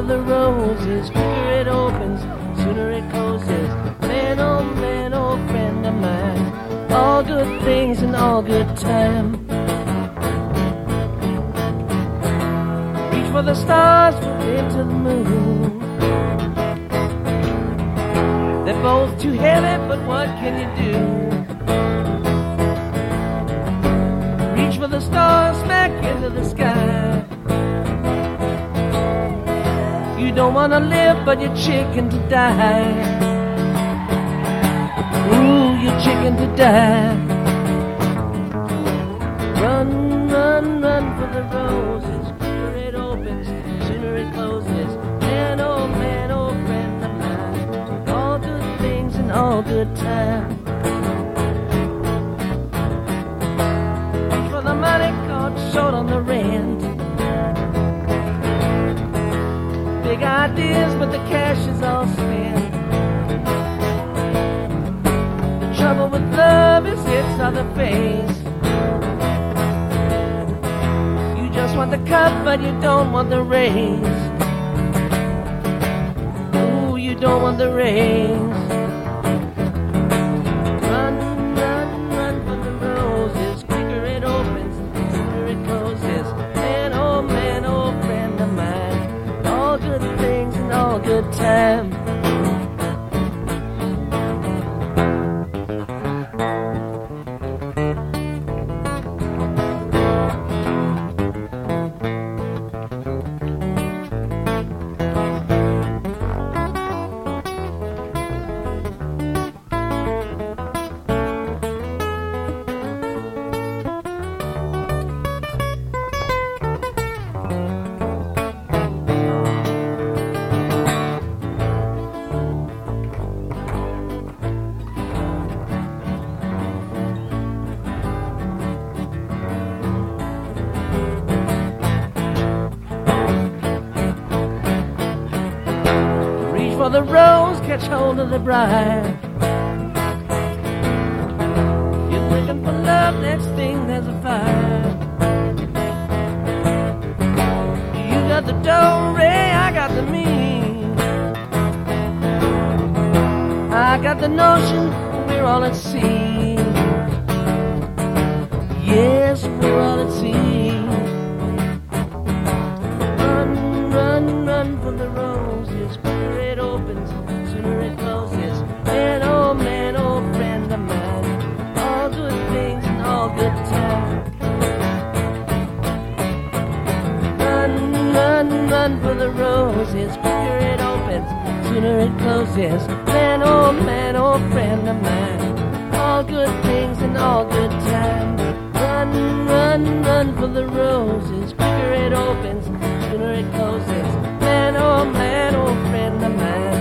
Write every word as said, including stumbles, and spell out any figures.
for the roses. Quicker it opens, sooner it closes. Man, oh man, old friend of mine. All good things and all good time. Reach for the stars, into the moon. They're both too heavy, but what can you do? Reach for the stars, smack into the sky. You don't wanna live, but you're chicken to die. Ooh, you're chicken to die. Run, run, run for the roses. Quicker it opens, sooner it closes. Man, oh man, old friend of mine. All good things and all good time. Reach for the money caught short on the rent. Big ideas, but the cash is all spent. The trouble with love is its other face. You just want the cut, but you don't want the raise. Ooh, you don't want the raise. Run, run, run for the roses. Quicker it opens, sooner it closes. Man, oh man, old friend of mine. All good things and all good time. For the rose, catch hold of the bride. You're looking for love, next thing there's a fire. You got the do-re, I got the me. I got the notion we're all at sea. Yes, we're all at sea. Run, run, run for the roses. Quicker it opens, sooner it closes. Man, oh man, old friend of mine. All good things and all good time. Run, run, run for the roses. Quicker it opens, sooner it closes. Man, oh man, old friend of mine. All good things and all good time. Run, run, run for the roses. Quicker it opens, sooner it closes. Man, oh man, old friend of mine.